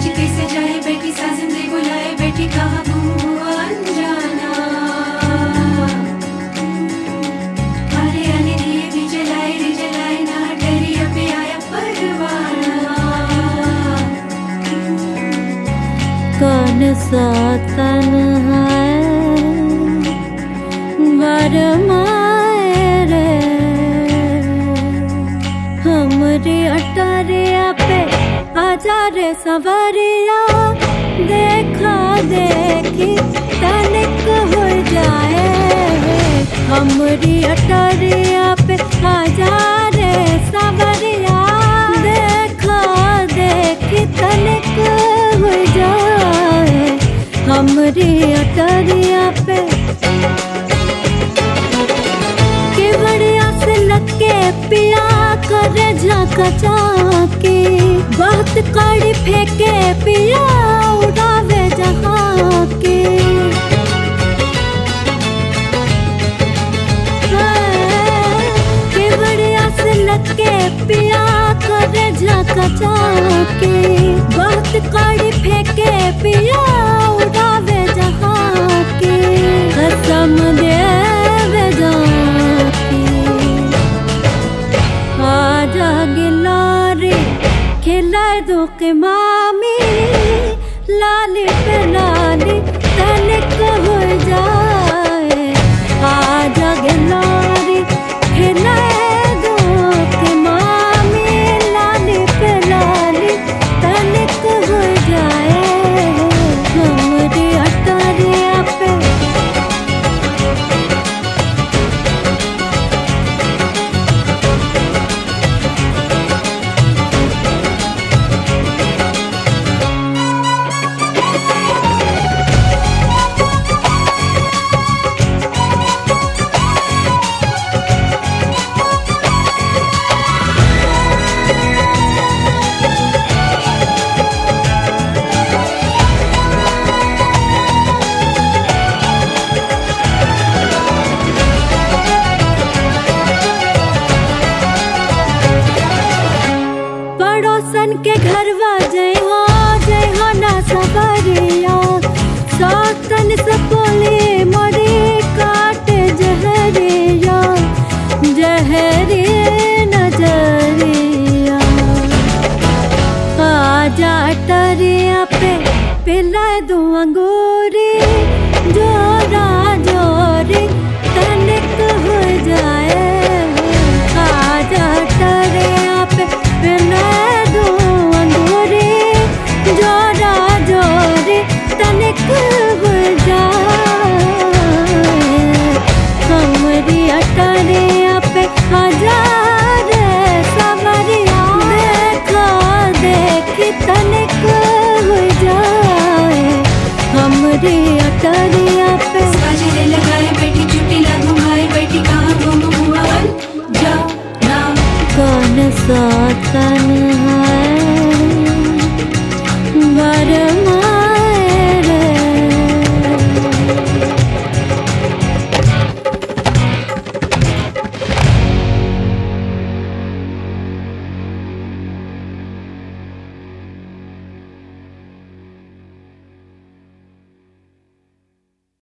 सज के सजाए बैठी साजिंदे बुलाए बैठी कहाँ गुम हुआ अनजाना। आले आले दिए भी जलाए रे जलाए ना डरी अबे आया परवाना। कौन सा तन है बरमाए रे हमरी अटरिया पे आजा रे सवरिया देखा देखी तनिक हो जाए हमरी अटरिया पे आजा रे सवरिया देखा देखी तनिक हो जाए हमरी अटरिया पे। केवड़िया से लगे पिया करे झाका झाके बहुत कड़ी फेंके पिया उड़ावे जहाँ के। केवड़िया से लगे पिया करे झाका झाके बहुत कड़ी फेंके पिया उड़ावे जहाँ के। कसम देवे जाके आजा गिलारे खिलाए दो के मामी लाली पे लाली तनिक हो जाए। आजा गिलारे खिलाए दो के मामी लाली पे लाली तनिक हो जाए हमरी अटरिया पे। पड़ोसन के घरवा जय हो ना सवरिया सौतन सपोले मरे काटे जहरिया जहरे नजरिया। आजा अटरिया पे पिलाए दो अंगूरी जोरा जोरी तनिक हो जाए। आजा अटरिया पे पिलाए दो अंगूरी जोरा जोरी तनिक हो जाए हमरी अटरिया पे हजार सवरिया देखा देखी तनिक हो जाए हमरी अटरिया पे। साजरे लगाए बैठी चुटिला घुमाए बैठी कहाँ गुम हुआ अनजाना। कौन सा तन है